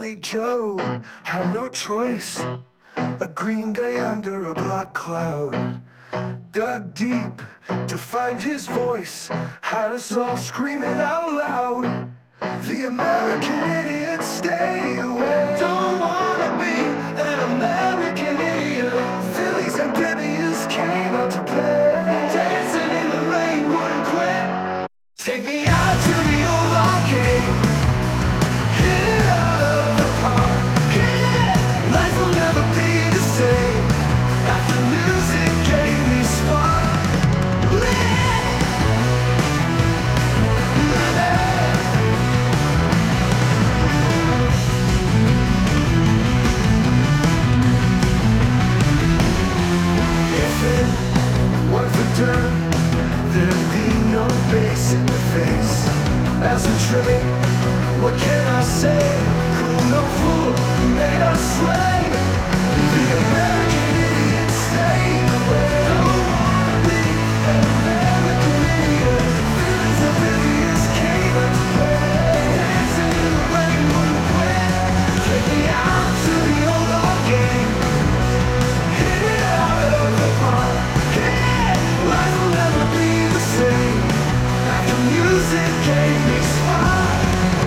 Billy Joe had no choice. A green day under a black cloud, dug deep to find his voice, had us all screaming out loud. The American idiot, stay away. Don't wanna be an American idiot. Phillies and Billies came out to play. Dancing in the rain, wouldn't quit. Take me out to the old arcade. Hit it out of the park. Hit it. Life will never be the same after music gave me spark. There'd be no bass in the face. As a tribute, what can I say? Cool, no fool, made us sway. The American idiot, stay away. Don't wanna be an American idiot. Feelings of idiots came and play. Dancing in the rain, wouldn't quit. Take me out to the old arcade. Hit it out of the park. Life will never be the same after music gave me spark.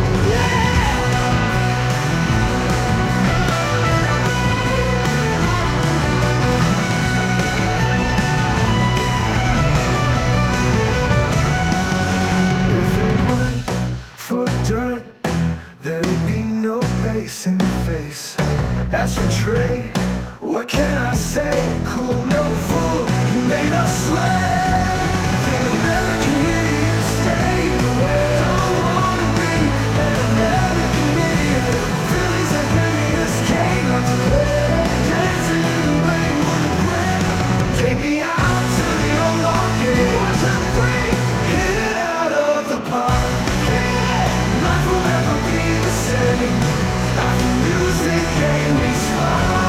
If it weren't for dirt, there'd be no bass in the face. As for Trey, what can I say? Cool, no fool, you made us slay. The American idiot, stay away. Don't wanna be an American idiot. Phillies and Billies came out to play. Dancing in the rain, wouldn't quit. Take me out to the old arcade. Watch them free, hit it out of the park. Life will never be the same after music gave me spark.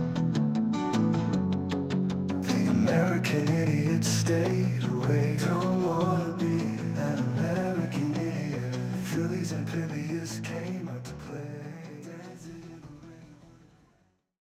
American idiot, stayed away.